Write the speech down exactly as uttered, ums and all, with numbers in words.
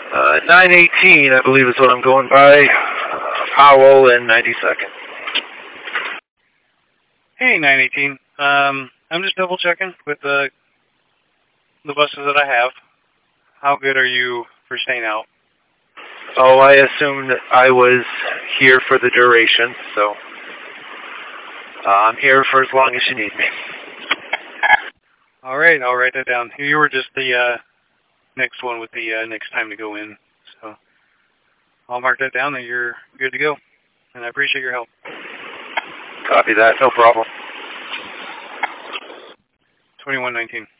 Uh, nine eighteen, I believe, is what I'm going by. Howell and ninety-second. Hey, nine eighteen. Um, I'm just double checking with the the buses that I have. How good are you for staying out? Oh, I assumed I was here for the duration, so uh, I'm here for as long as you need me. All right, I'll write that down. You were just the uh, next one with the uh, next time to go in, so I'll mark that down that you're good to go, and I appreciate your help. Copy that, no problem. twenty-one nineteen.